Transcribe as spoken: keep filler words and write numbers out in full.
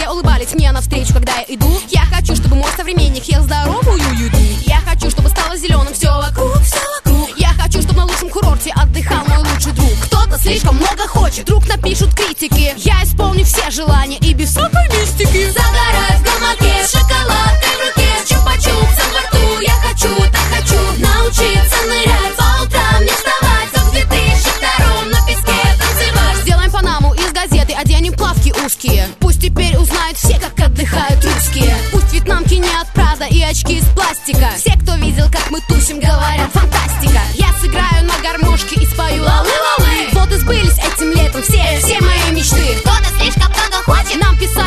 все улыбались мне навстречу, когда я иду. Я хочу, чтобы мой современник ел здоровую еду. Я хочу, чтобы стало зеленым все вокруг, все вокруг. Я хочу, чтобы на лучшем курорте отдыхал мой лучший друг. Кто-то слишком много хочет, вдруг напишут критики. Я исполню все желания и без всякой мистики. Загорать в гамаке с шоколадкой в руке, с чупа-чупсом во рту. Я хочу, так хочу научиться нырять, по утрам не вставать, за две тысячи втором на песке танцевать. Сделаем панаму из газеты, оденем плавки узкие. Пусть теперь узнают все, как отдыхают русские. Пусть вьетнамки не от Прада и очки из пластика. Все, кто видел, как мы тусим, говорят фантастика. Я сыграю на гармошке и спою лалы-лалы. Вот и сбылись этим летом все, все мои мечты. Кто-то слишком много хочет, нам писать